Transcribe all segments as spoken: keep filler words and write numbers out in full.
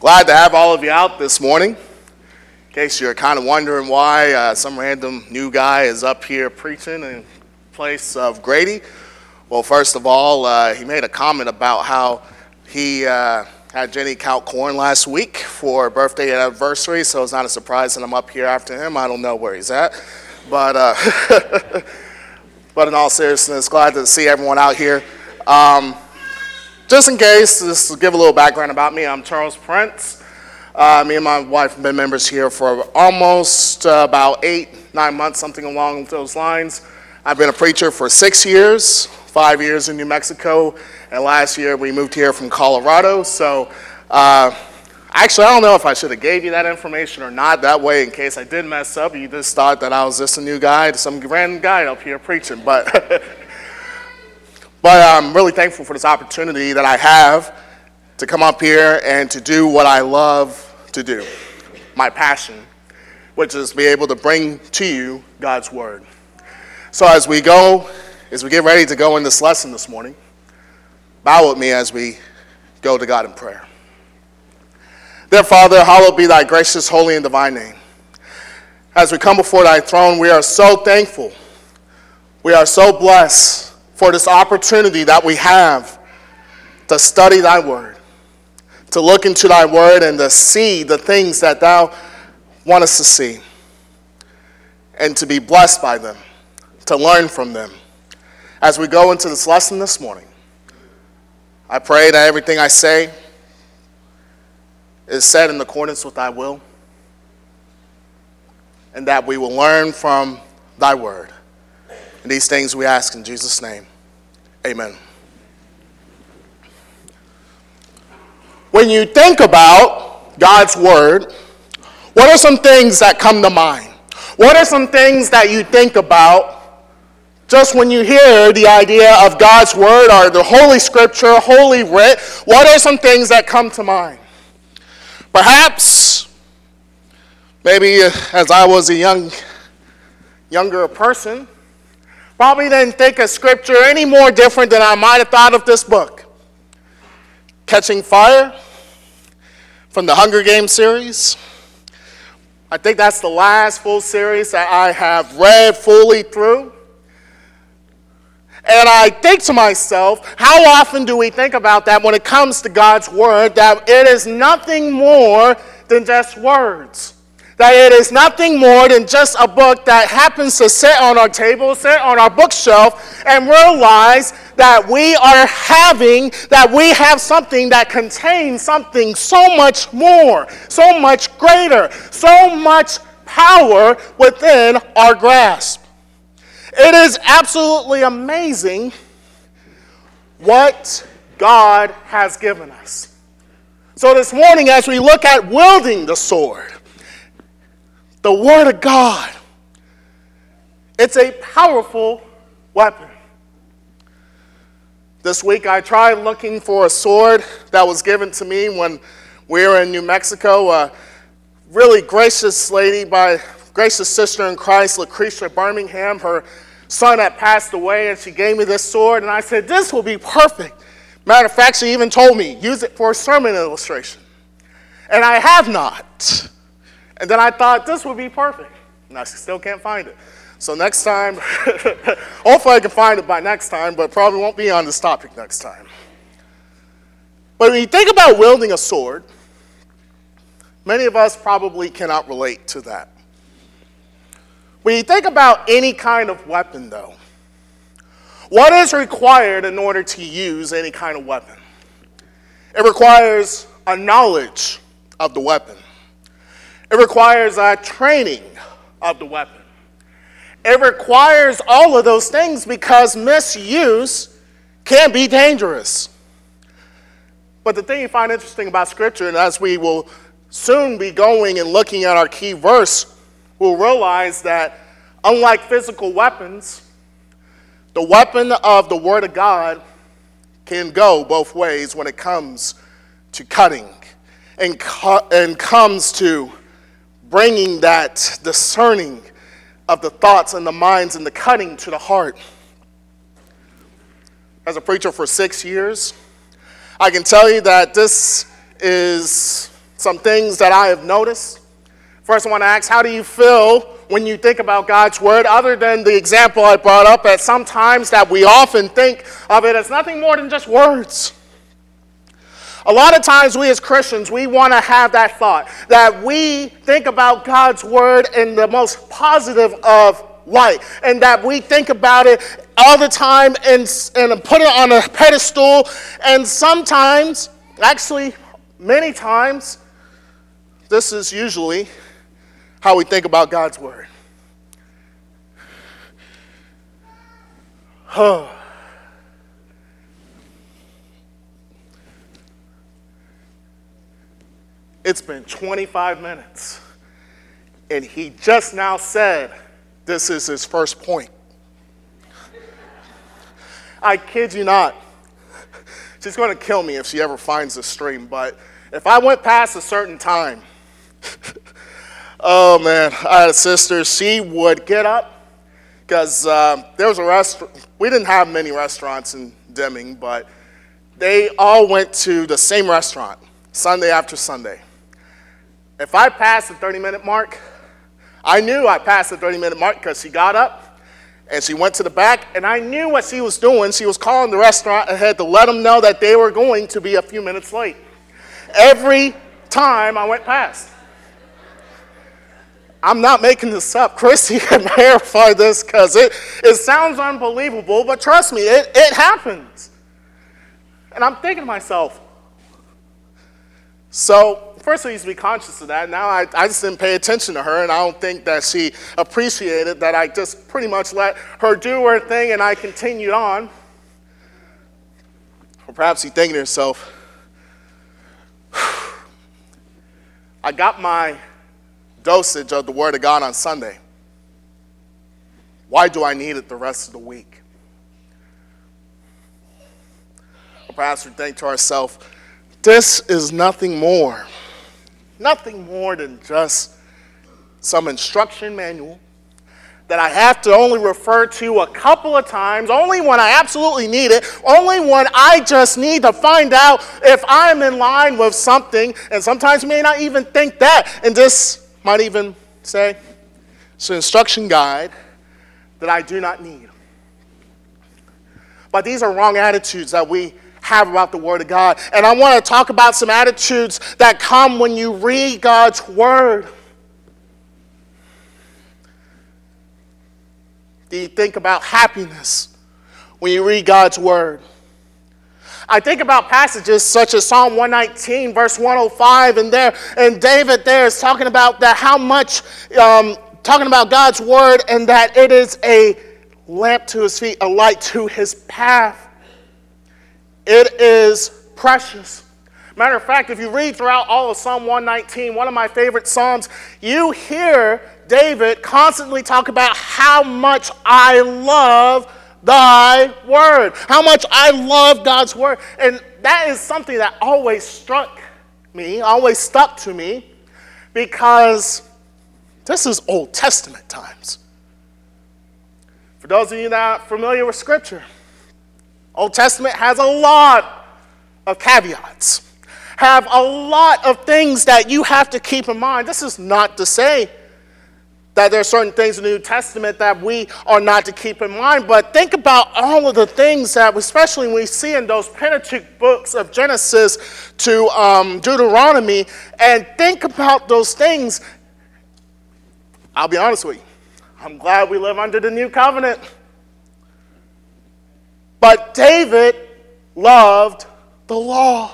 Glad to have all of you out this morning. In case you're kind of wondering why uh, some random new guy is up here preaching in place of Grady. Well, first of all, uh, he made a comment about how he uh, had Jenny count corn last week for birthday and anniversary, so it's not a surprise that I'm up here after him. I don't know where he's at. But, uh, but in all seriousness, glad to see everyone out here. Um, Just in case, just to give a little background about me, I'm Charles Prince. Uh, me and my wife have been members here for almost uh, about eight, nine months, something along those lines. I've been a preacher for six years, five years in New Mexico, and last year we moved here from Colorado. So uh, actually, I don't know if I should have gave you that information or not. That way, in case I did mess up, you just thought that I was just a new guy, some random guy up here preaching. But But I'm really thankful for this opportunity that I have to come up here and to do what I love to do, my passion, which is to be able to bring to you God's Word. So as we go, as we get ready to go in this lesson this morning, bow with me as we go to God in prayer. Dear Father, hallowed be thy gracious, holy, and divine name. As we come before thy throne, we are so thankful. We are so blessed for this opportunity that we have to study thy word, to look into thy word and to see the things that thou want us to see, and to be blessed by them, to learn from them. As we go into this lesson this morning, I pray that everything I say is said in accordance with thy will, and that we will learn from thy word. And these things we ask in Jesus' name. Amen. When you think about God's word, what are some things that come to mind? What are some things that you think about just when you hear the idea of God's word or the Holy Scripture, Holy Writ? What are some things that come to mind? Perhaps, maybe as I was a young, younger person, probably didn't think of Scripture any more different than I might have thought of this book. Catching Fire from the Hunger Games series. I think that's the last full series that I have read fully through. And I think to myself, how often do we think about that when it comes to God's Word, that it is nothing more than just words? That it is nothing more than just a book that happens to sit on our table, sit on our bookshelf, and realize that we are having, that we have something that contains something so much more, so much greater, so much power within our grasp. It is absolutely amazing what God has given us. So this morning, as we look at wielding the sword, the Word of God, it's a powerful weapon. This week I tried looking for a sword that was given to me when we were in New Mexico. A really gracious lady, by gracious sister in Christ, Lucretia Birmingham, her son had passed away, and she gave me this sword, and I said, this will be perfect. Matter of fact, she even told me, use it for a sermon illustration. And I have not. And then I thought, this would be perfect. And I still can't find it. So next time, hopefully I can find it by next time, but probably won't be on this topic next time. But when you think about wielding a sword, many of us probably cannot relate to that. When you think about any kind of weapon, though, what is required in order to use any kind of weapon? It requires a knowledge of the weapon. It requires a training of the weapon. It requires all of those things because misuse can be dangerous. But the thing you find interesting about Scripture, and as we will soon be going and looking at our key verse, we'll realize that unlike physical weapons, the weapon of the Word of God can go both ways when it comes to cutting and, cu- and comes to bringing that discerning of the thoughts and the minds and the cutting to the heart. As a preacher for six years, I can tell you that this is some things that I have noticed. First, I want to ask, how do you feel when you think about God's word, other than the example I brought up, that sometimes that we often think of it as nothing more than just words? A lot of times we as Christians, we want to have that thought, that we think about God's word in the most positive of light, and that we think about it all the time and, and put it on a pedestal, and sometimes, actually many times, this is usually how we think about God's word. It's been twenty-five minutes, and he just now said this is his first point. I kid you not. She's going to kill me if she ever finds the stream, but if I went past a certain time, oh man, I had a sister, she would get up, because uh, there was a restaurant, we didn't have many restaurants in Deming, but they all went to the same restaurant, Sunday after Sunday. If I passed the thirty-minute mark, I knew I passed the thirty-minute mark because she got up and she went to the back, and I knew what she was doing. She was calling the restaurant ahead to let them know that they were going to be a few minutes late. Every time I went past. I'm not making this up. Christy can verify this because it, it sounds unbelievable, but trust me, it, it happens. And I'm thinking to myself, so first I used to be conscious of that. Now I, I just didn't pay attention to her, and I don't think that she appreciated that I just pretty much let her do her thing and I continued on. Or perhaps you're thinking to yourself, I got my dosage of the Word of God on Sunday. Why do I need it the rest of the week? Or perhaps we think to ourselves, this is nothing more, nothing more than just some instruction manual that I have to only refer to a couple of times, only when I absolutely need it, only when I just need to find out if I'm in line with something, and sometimes you may not even think that, and this might even say, it's an instruction guide that I do not need. But these are wrong attitudes that we have about the Word of God. And I want to talk about some attitudes that come when you read God's Word. Do you think about happiness when you read God's Word? I think about passages such as Psalm one nineteen, verse one oh five, and there, and David there is talking about that how much, um, talking about God's Word, and that it is a lamp to his feet, a light to his path. It is precious. Matter of fact, if you read throughout all of Psalm one nineteen, one of my favorite Psalms, you hear David constantly talk about how much I love thy word, how much I love God's word. And that is something that always struck me, always stuck to me, because this is Old Testament times. For those of you that are familiar with Scripture, Old Testament has a lot of caveats, have a lot of things that you have to keep in mind. This is not to say that there are certain things in the New Testament that we are not to keep in mind, but think about all of the things that, especially when we see in those Pentateuch books of Genesis to um, Deuteronomy, and think about those things. I'll be honest with you, I'm glad we live under the new covenant. But David loved the law.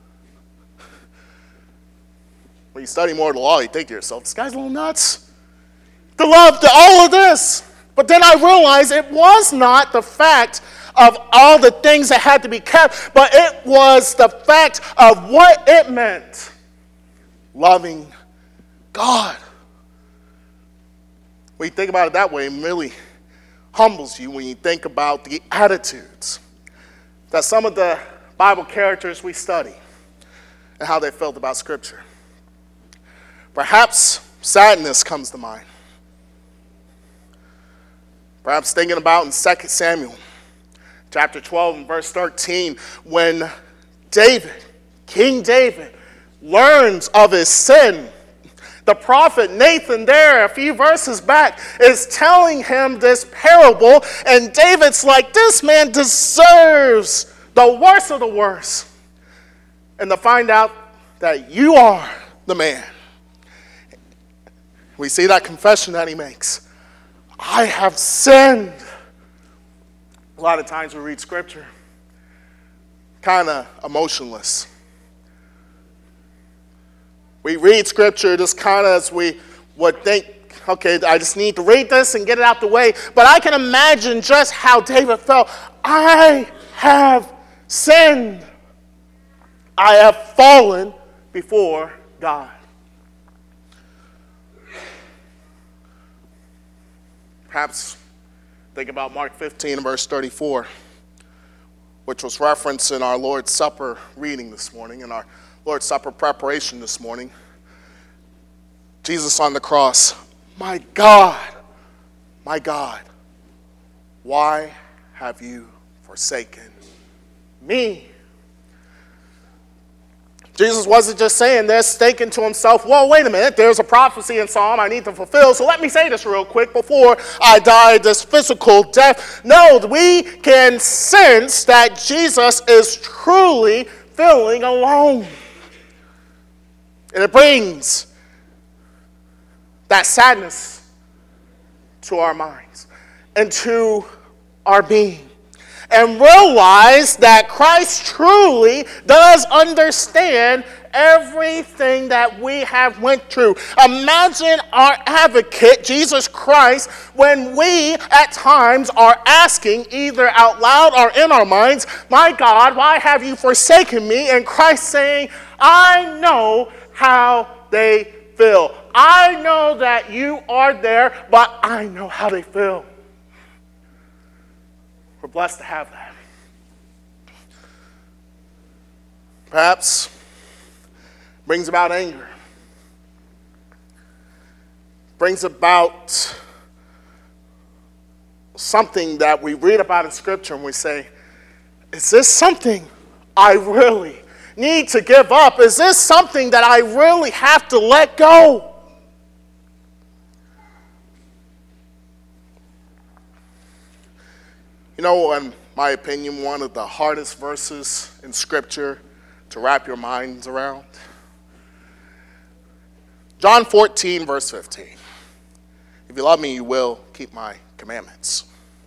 When you study more of the law, you think to yourself, this guy's a little nuts. To love all of this. But then I realized it was not the fact of all the things that had to be kept, but it was the fact of what it meant. Loving God. When you think about it that way, it really humbles you when you think about the attitudes that some of the Bible characters we study and how they felt about Scripture. Perhaps sadness comes to mind. Perhaps thinking about in Second Samuel, chapter twelve and verse thirteen, when David, King David, learns of his sin. The prophet Nathan there, a few verses back, is telling him this parable, and David's like, this man deserves the worst of the worst. And to find out that you are the man. We see that confession that he makes. I have sinned. A lot of times we read scripture kind of emotionless. We read scripture just kind of as we would think, okay, I just need to read this and get it out the way. But I can imagine just how David felt. I have sinned. I have fallen before God. Perhaps think about Mark fifteen and verse thirty-four, which was referenced in our Lord's Supper reading this morning, in our Lord's Supper preparation this morning. Jesus on the cross, my God, my God, why have you forsaken me? Jesus wasn't just saying this, thinking to himself, well, wait a minute, there's a prophecy in Psalm I need to fulfill, so let me say this real quick before I die this physical death. No, we can sense that Jesus is truly feeling alone. And it brings that sadness to our minds and to our being. And realize that Christ truly does understand everything that we have went through. Imagine our advocate, Jesus Christ, when we at times are asking either out loud or in our minds, my God, why have you forsaken me? And Christ saying, I know how they feel. I know that you are there, but I know how they feel. We're blessed to have that. Perhaps brings about anger. Brings about something that we read about in Scripture and we say, is this something I really need to give up? Is this something that I really have to let go? You know, in my opinion, one of the hardest verses in Scripture to wrap your minds around. John fourteen, verse fifteen. If you love me, you will keep my commandments.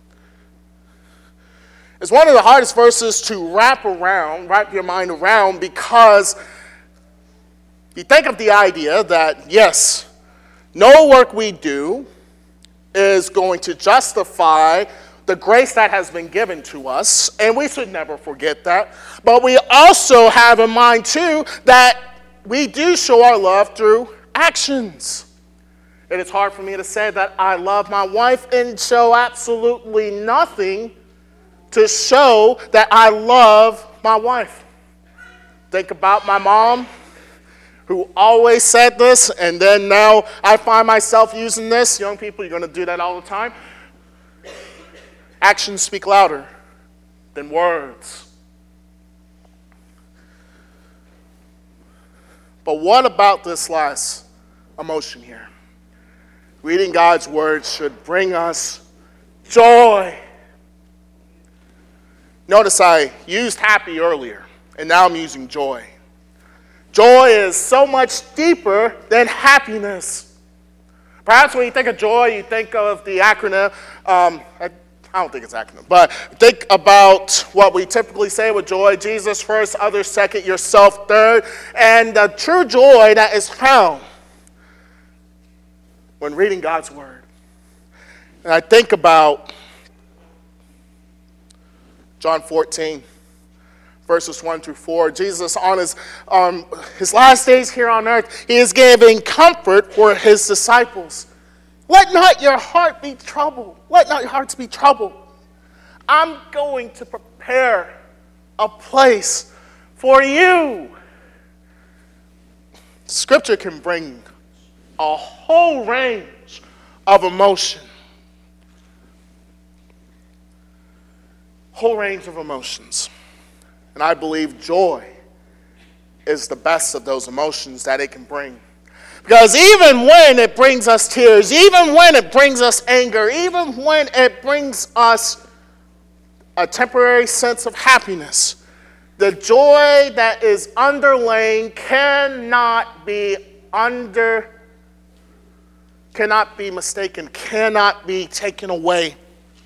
It's one of the hardest verses to wrap around, wrap your mind around, because you think of the idea that, yes, no work we do is going to justify the grace that has been given to us, and we should never forget that. But we also have in mind, too, that we do show our love through actions. It is hard for me to say that I love my wife and show absolutely nothing to show that I love my wife. Think about my mom, who always said this, and then now I find myself using this. Young people, you're going to do that all the time. Actions speak louder than words. But what about this last emotion here? Reading God's word should bring us joy. Notice I used happy earlier, and now I'm using joy. Joy is so much deeper than happiness. Perhaps when you think of joy, you think of the acronym, um, I don't think it's acronym, but think about what we typically say with joy: Jesus first, others second, yourself third. And the true joy that is found when reading God's word. And I think about John fourteen, verses one through four. Jesus, on his, um, his last days here on earth, he is giving comfort for his disciples. Let not your heart be troubled. Let not your hearts be troubled. I'm going to prepare a place for you. Scripture can bring a whole range of emotion. Whole range of emotions. And I believe joy is the best of those emotions that it can bring. Because even when it brings us tears, even when it brings us anger, even when it brings us a temporary sense of happiness, the joy that is underlying cannot be under, cannot be mistaken, cannot be taken away.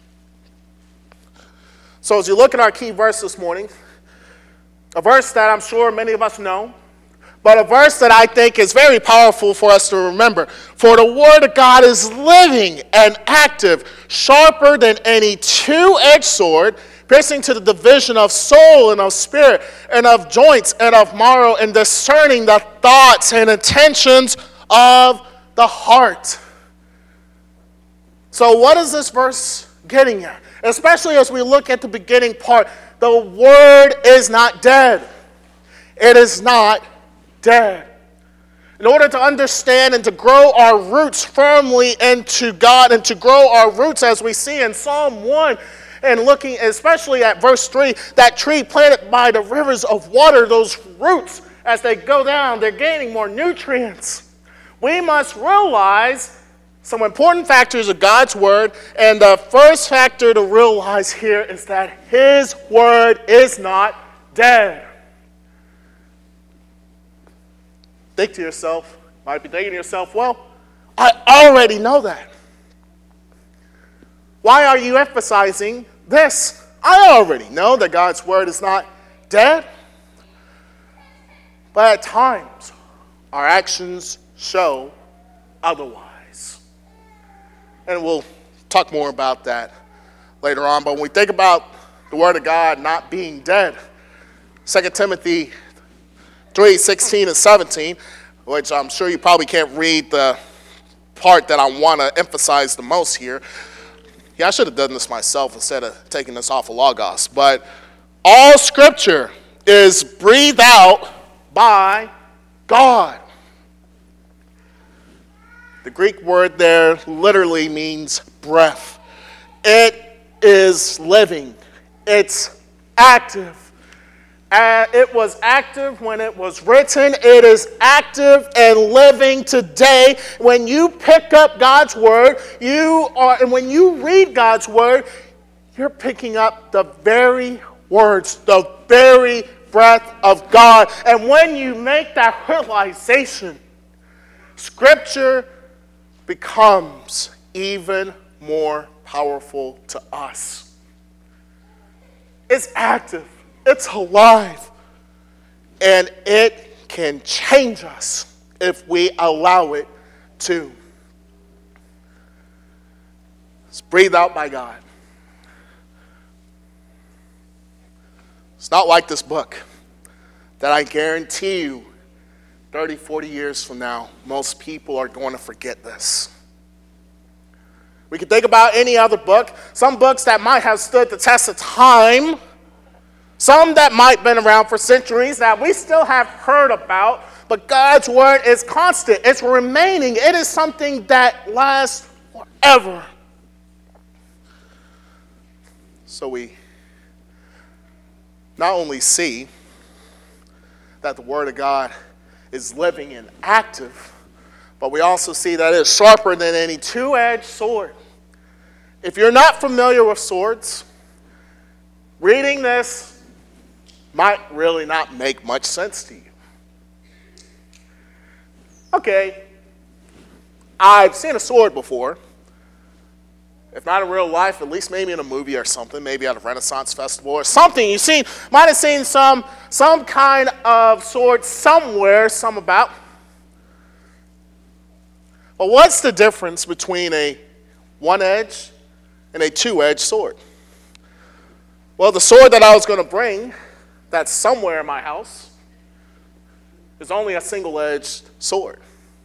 So as you look at our key verse this morning, a verse that I'm sure many of us know, but a verse that I think is very powerful for us to remember. For the word of God is living and active, sharper than any two-edged sword, piercing to the division of soul and of spirit and of joints and of marrow, and discerning the thoughts and intentions of the heart. So what is this verse getting at? Especially as we look at the beginning part, the word is not dead. It is not dead. In order to understand and to grow our roots firmly into God and to grow our roots, as we see in Psalm one, and looking especially at verse three, that tree planted by the rivers of water, those roots, as they go down, they're gaining more nutrients. We must realize some important factors of God's word, and the first factor to realize here is that his word is not dead. Think to yourself, might be thinking to yourself, well, I already know that. Why are you emphasizing this? I already know that God's word is not dead. But at times, our actions show otherwise. And we'll talk more about that later on. But when we think about the word of God not being dead, Second Timothy three, sixteen and seventeen, which I'm sure you probably can't read the part that I want to emphasize the most here. Yeah, I should have done this myself instead of taking this off of Logos. But all scripture is breathed out by God. The Greek word there literally means breath. It is living. It's active. Uh, it was active when it was written. It is active and living today. When you pick up God's word, you are, and when you read God's word, you're picking up the very words, the very breath of God. And when you make that realization, Scripture becomes even more powerful to us. It's active. It's alive, and it can change us if we allow it to. It's breathed out by God. It's not like this book that I guarantee you thirty, forty years from now, most people are going to forget this. We can think about any other book, some books that might have stood the test of time, some that might have been around for centuries that we still have heard about, but God's word is constant. It's remaining. It is something that lasts forever. So we not only see that the word of God is living and active, but we also see that it's sharper than any two-edged sword. If you're not familiar with swords, reading this might really not make much sense to you. Okay, I've seen a sword before. If not in real life, at least maybe in a movie or something, maybe at a Renaissance festival or something. You've seen, might have seen some, some kind of sword somewhere, some about. But what's the difference between a one-edged and a two-edged sword? Well, the sword that I was going to bring, that's somewhere in my house, is only a single-edged sword.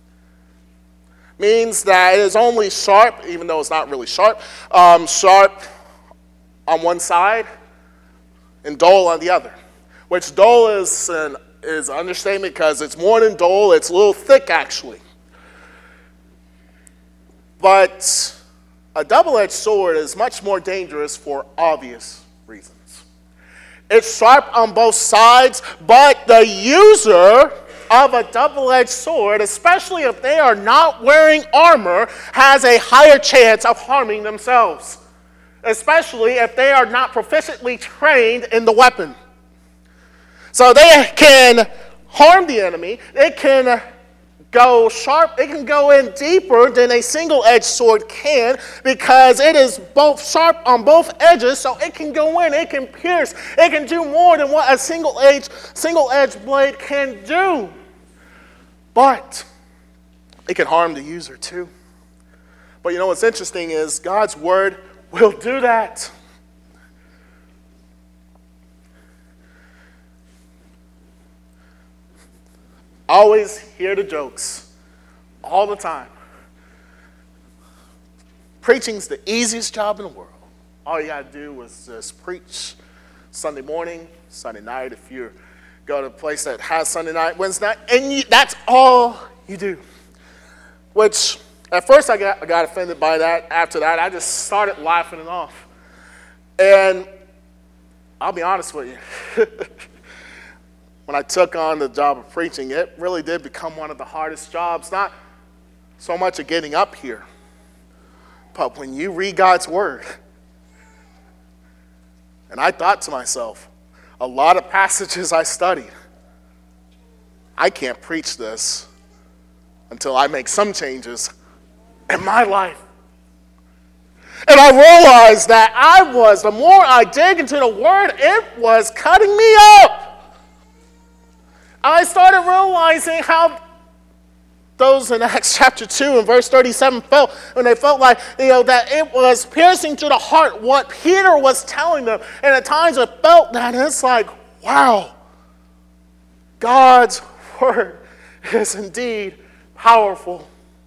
Means that it is only sharp, even though it's not really sharp, um, sharp on one side and dull on the other. Which dull is an, is an understatement because it's more than dull, it's a little thick actually. But a double-edged sword is much more dangerous for obvious reasons. It's sharp on both sides, but the user of a double-edged sword, especially if they are not wearing armor, has a higher chance of harming themselves, especially if they are not proficiently trained in the weapon. So they can harm the enemy. It can go sharp. It can go in deeper than a single-edged sword can because it is both sharp on both edges, so it can go in. It can pierce. It can do more than what a single-edged single-edged blade can do. But it can harm the user too. But you know what's interesting is God's word will do that. Always hear the jokes, all the time. Preaching's the easiest job in the world. All you got to do is just preach Sunday morning, Sunday night, if you go to a place that has Sunday night, Wednesday night, and you, that's all you do. Which, at first I got, I got offended by that. After that, I just started laughing it off. And I'll be honest with you. When I took on the job of preaching, it really did become one of the hardest jobs, not so much of getting up here, but when you read God's word. And I thought to myself, a lot of passages I studied, I can't preach this until I make some changes in my life. And I realized that I was, the more I dig into the word, it was cutting me up. I started realizing how those in Acts chapter two and verse thirty-seven felt when they felt like, you know, that it was piercing to the heart what Peter was telling them. And at times it felt that, and it's like, wow, God's word is indeed powerful.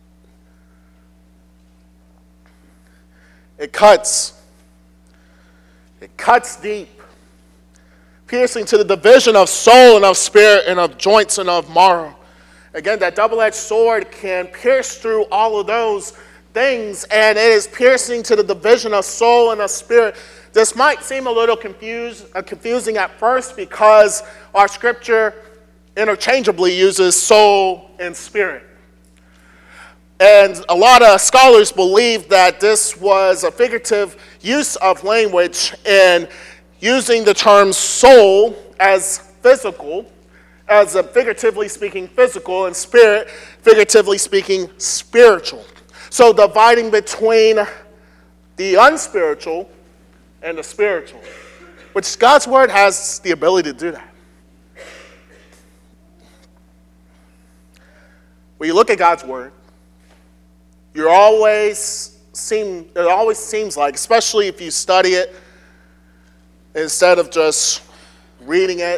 It cuts. It cuts deep. Piercing to the division of soul and of spirit and of joints and of marrow. Again, that double-edged sword can pierce through all of those things, and it is piercing to the division of soul and of spirit. This might seem a little confused, uh, confusing at first because our scripture interchangeably uses soul and spirit. And a lot of scholars believe that this was a figurative use of language in using the term soul as physical, as a figuratively speaking physical, and spirit, figuratively speaking spiritual. So dividing between the unspiritual and the spiritual, which God's word has the ability to do that. When you look at God's word, you're always seem it always seems like, especially if you study it, instead of just reading it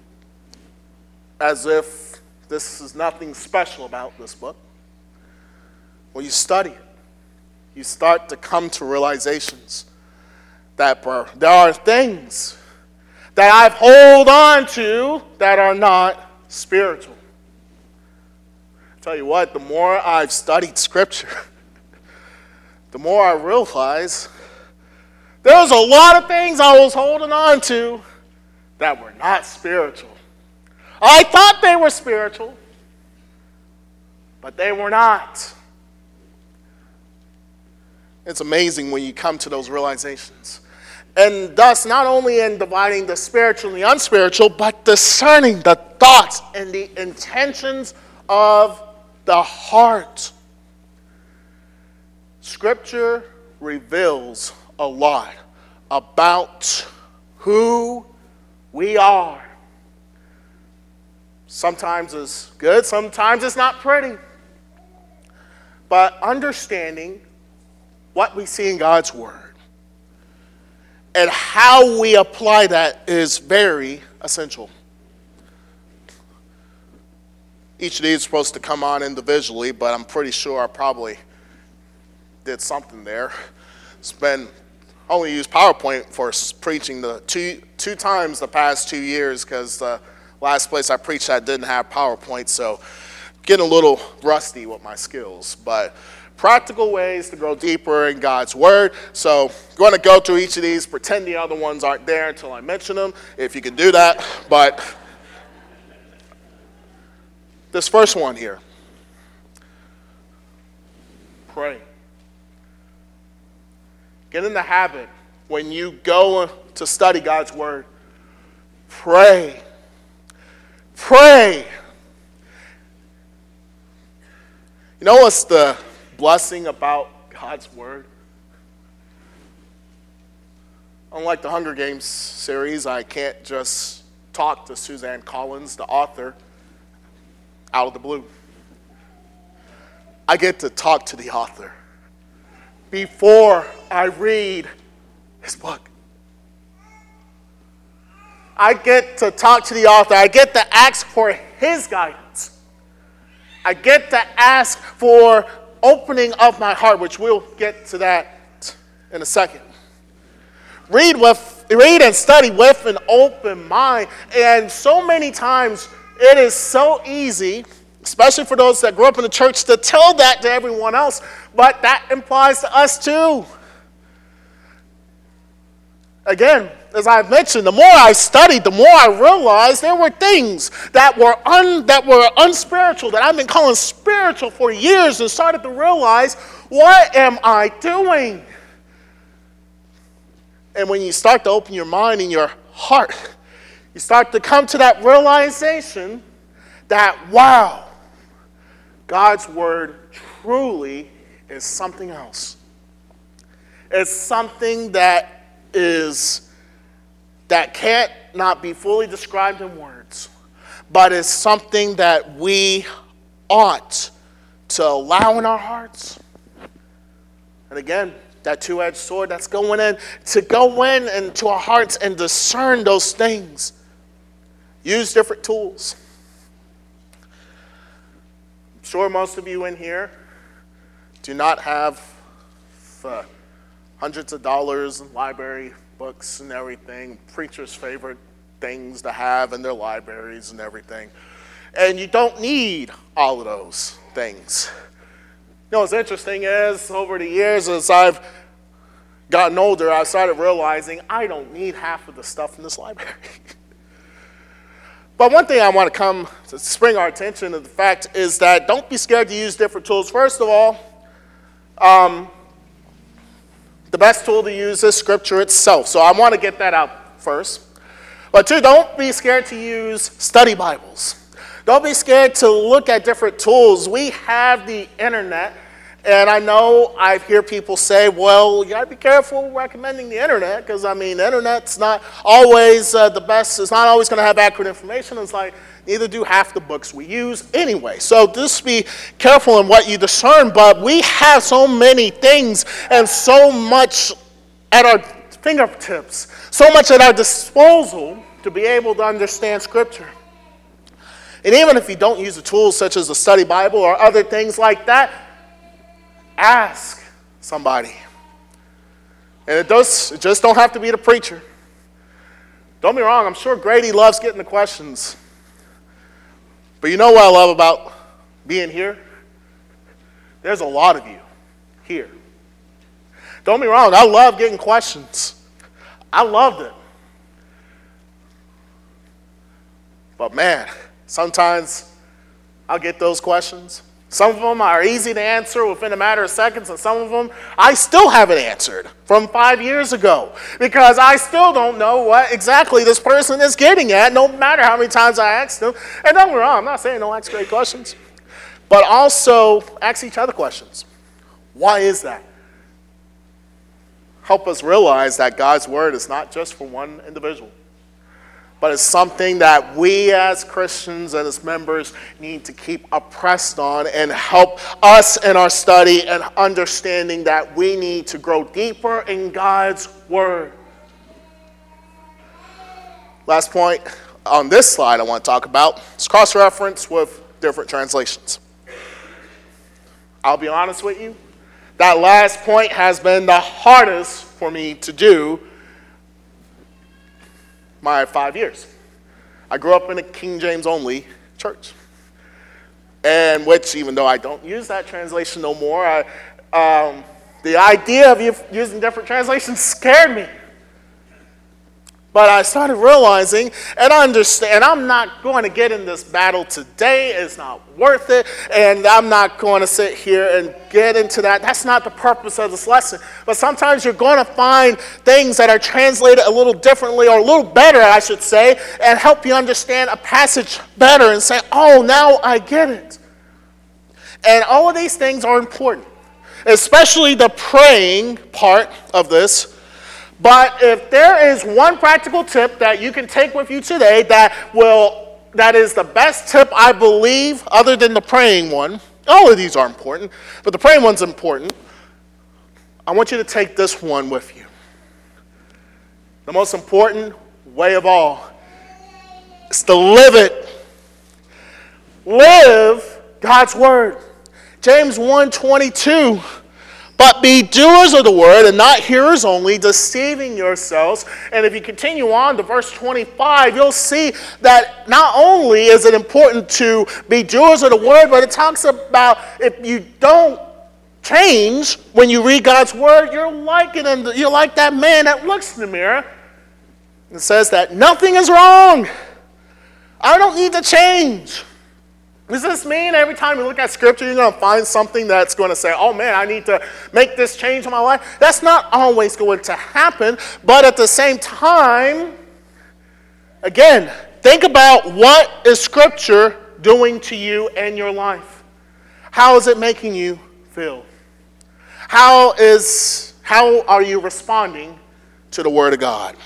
as if this is nothing special about this book, when you study it, you start to come to realizations that there are things that I've hold on to that are not spiritual. I tell you what, the more I've studied Scripture, the more I realize there's a lot of things I was holding on to that were not spiritual. I thought they were spiritual, but they were not. It's amazing when you come to those realizations. And thus, not only in dividing the spiritual and the unspiritual, but discerning the thoughts and the intentions of the heart. Scripture reveals a lot about who we are. Sometimes it's good, sometimes it's not pretty. But understanding what we see in God's word and how we apply that is very essential. Each of these is supposed to come on individually, but I'm pretty sure I probably did something there. It's been only used PowerPoint for preaching the two two times the past two years because the last place I preached I didn't have PowerPoint, so getting a little rusty with my skills. But practical ways to grow deeper in God's Word. So I'm going to go through each of these, pretend the other ones aren't there until I mention them, if you can do that. But this first one here, pray. Get in the habit when you go to study God's Word, pray. Pray. You know what's the blessing about God's Word? Unlike the Hunger Games series, I can't just talk to Suzanne Collins, the author, out of the blue. I get to talk to the author before I read his book. I get to talk to the author. I get to ask for his guidance. I get to ask for opening of my heart, which we'll get to that in a second. Read with, read and study with an open mind. And so many times it is so easy, especially for those that grew up in the church, to tell that to everyone else, but that implies to us too. Again, as I've mentioned, the more I studied, the more I realized there were things that were un, that were unspiritual, that I've been calling spiritual for years, and started to realize, what am I doing? And when you start to open your mind and your heart, you start to come to that realization that, wow, God's Word truly is something else. It's something that is that can't not be fully described in words, but is something that we ought to allow in our hearts. And again, that two-edged sword that's going in, to go in into our hearts and discern those things. Use different tools. I'm sure most of you in here do not have uh, hundreds of dollars in library books and everything, preachers' favorite things to have in their libraries and everything. And you don't need all of those things. You know what's interesting is, over the years as I've gotten older, I started realizing I don't need half of the stuff in this library. But one thing I want to come to spring our attention to the fact is that don't be scared to use different tools. First of all, um, the best tool to use is Scripture itself. So I want to get that out first. But two, don't be scared to use study Bibles. Don't be scared to look at different tools. We have the internet, and I know I hear people say, well, you got to be careful recommending the internet, because, I mean, the internet's not always uh, the best. It's not always going to have accurate information. It's like, neither do half the books we use anyway. So just be careful in what you discern, but we have so many things and so much at our fingertips, so much at our disposal to be able to understand Scripture. And even if you don't use the tools such as the study Bible or other things like that, ask somebody. And it does, it just don't have to be the preacher. Don't be wrong, I'm sure Grady loves getting the questions. But you know what I love about being here? There's a lot of you here. Don't be wrong, I love getting questions. I loved it. But man, sometimes I'll get those questions. Some of them are easy to answer within a matter of seconds, and some of them I still haven't answered from five years ago because I still don't know what exactly this person is getting at, no matter how many times I ask them. And don't get me wrong, I'm not saying don't ask great questions, but also ask each other questions. Why is that? Help us realize that God's Word is not just for one individual, but it's something that we as Christians and as members need to keep oppressed on and help us in our study and understanding that we need to grow deeper in God's Word. Last point on this slide I want to talk about is cross-reference with different translations. I'll be honest with you, that last point has been the hardest for me to do my five years. I grew up in a King James only church. and which, even though I don't use that translation no more, I, um, the idea of you using different translations scared me. But I started realizing, and I understand, and I'm not going to get in this battle today. It's not worth it, and I'm not going to sit here and get into that. That's not the purpose of this lesson. But sometimes you're going to find things that are translated a little differently, or a little better, I should say, and help you understand a passage better and say, oh, now I get it. And all of these things are important, especially the praying part of this. But if there is one practical tip that you can take with you today that will that is the best tip, I believe, other than the praying one, all of these are important, but the praying one's important, I want you to take this one with you. The most important way of all is to live it. Live God's word. James one twenty-two. But be doers of the word and not hearers only, deceiving yourselves. And if you continue on to verse twenty-five, you'll see that not only is it important to be doers of the word, but it talks about if you don't change when you read God's word, you're like it, and you're like that man that looks in the mirror and says that nothing is wrong. I don't need to change. Does this mean every time you look at Scripture, you're going to find something that's going to say, oh man, I need to make this change in my life? That's not always going to happen, but at the same time, again, think about what is Scripture doing to you and your life. How is it making you feel? How is, how are you responding to the Word of God?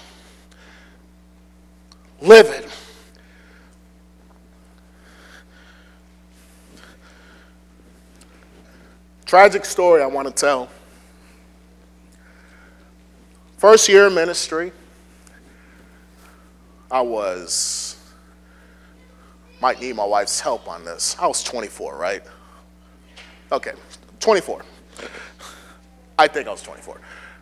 Live it. Tragic story I want to tell. First year of ministry, I was, might need my wife's help on this. I was twenty-four, right? Okay, twenty-four. I think I was twenty-four.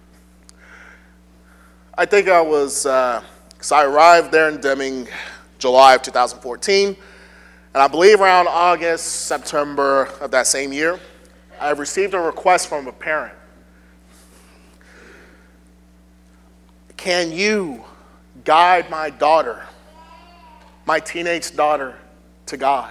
I think I was, because uh, I arrived there in Deming July of two thousand fourteen, and I believe around August, September of that same year, I received a request from a parent. Can you guide my daughter, my teenage daughter, to God?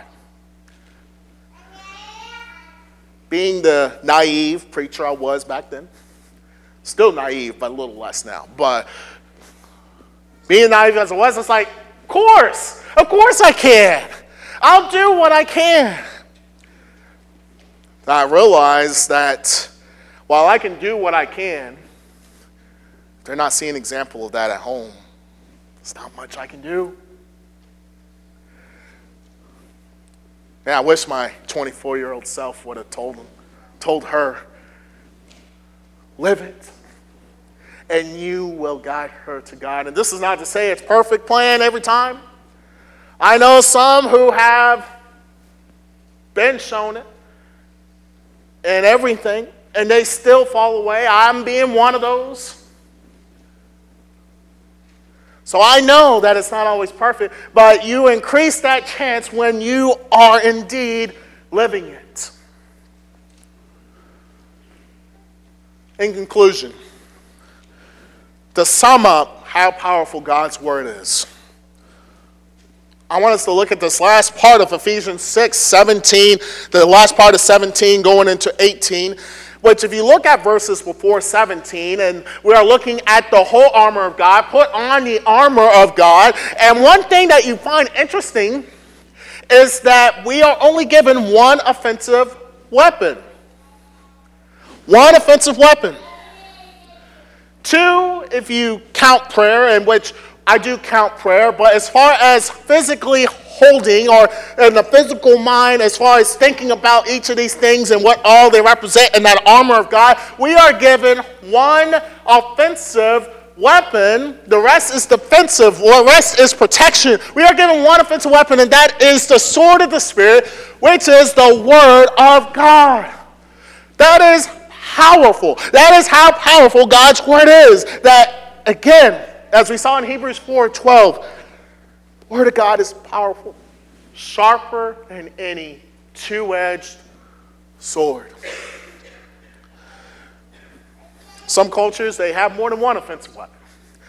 Being the naive preacher I was back then, still naive, but a little less now, but being naive as I was, it's like, of course, of course I can. I'll do what I can. I realized that while I can do what I can, they're not seeing an example of that at home. There's not much I can do. And I wish my twenty-four-year-old self would have told him, told her, live it, and you will guide her to God. And this is not to say it's perfect plan every time. I know some who have been shown it and everything, and they still fall away. I'm being one of those. So I know that it's not always perfect, but you increase that chance when you are indeed living it. In conclusion, to sum up how powerful God's word is, I want us to look at this last part of Ephesians six, seventeen, the last part of seventeen going into eighteen, which if you look at verses before seventeen, and we are looking at the whole armor of God, put on the armor of God. And one thing that you find interesting is that we are only given one offensive weapon. One offensive weapon. Two, if you count prayer, in which I do count prayer, but as far as physically holding, or in the physical mind, as far as thinking about each of these things and what all they represent in that armor of God, we are given one offensive weapon. The rest is defensive, or the rest is protection. We are given one offensive weapon, and that is the sword of the Spirit, which is the word of God. That is powerful. That is how powerful God's word is. That, again, as we saw in Hebrews four twelve, the word of God is powerful, sharper than any two-edged sword. Some cultures, they have more than one offensive weapon.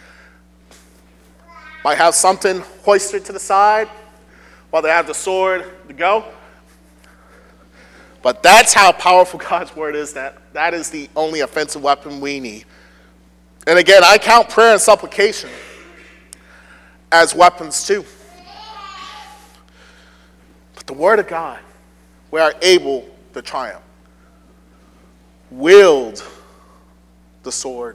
Might have something hoisted to the side while they have the sword to go. But that's how powerful God's word is. That that is the only offensive weapon we need. And again, I count prayer and supplication as weapons too. But the word of God, we are able to triumph. Wield the sword.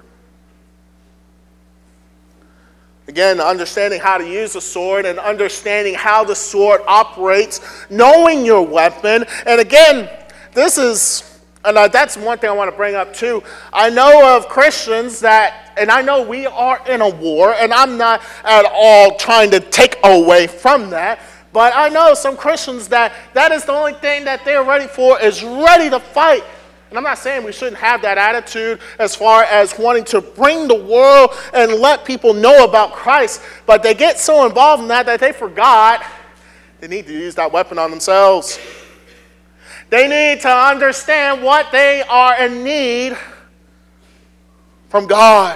Again, understanding how to use the sword and understanding how the sword operates, knowing your weapon. And again, this is, and that's one thing I want to bring up too. I know of Christians that, and I know we are in a war, and I'm not at all trying to take away from that, but I know some Christians that that is the only thing that they're ready for, is ready to fight. And I'm not saying we shouldn't have that attitude as far as wanting to bring the world and let people know about Christ, but they get so involved in that that they forgot they need to use that weapon on themselves. They need to understand what they are in need from God.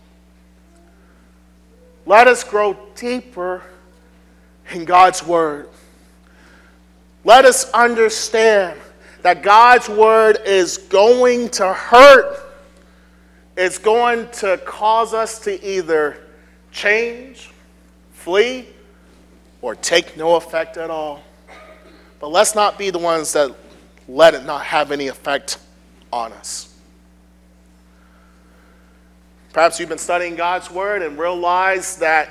Let us grow deeper in God's word. Let us understand that God's word is going to hurt. It's going to cause us to either change, flee, or take no effect at all. But let's not be the ones that let it not have any effect on us. Perhaps you've been studying God's word and realize that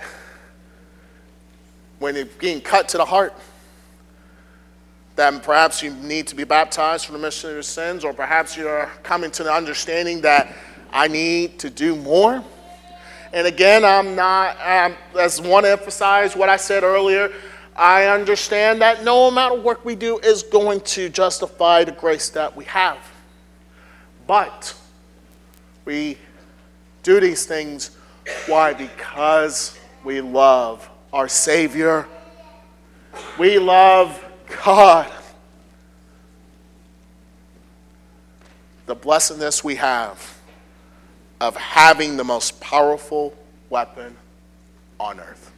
when it's being cut to the heart, that perhaps you need to be baptized for the remission of your sins, or perhaps you're coming to the understanding that I need to do more. And again, I'm not, um, I just want to emphasize what I said earlier. I understand that no amount of work we do is going to justify the grace that we have. But we do these things, why? Because we love our Savior. We love God. The blessedness we have of having the most powerful weapon on earth.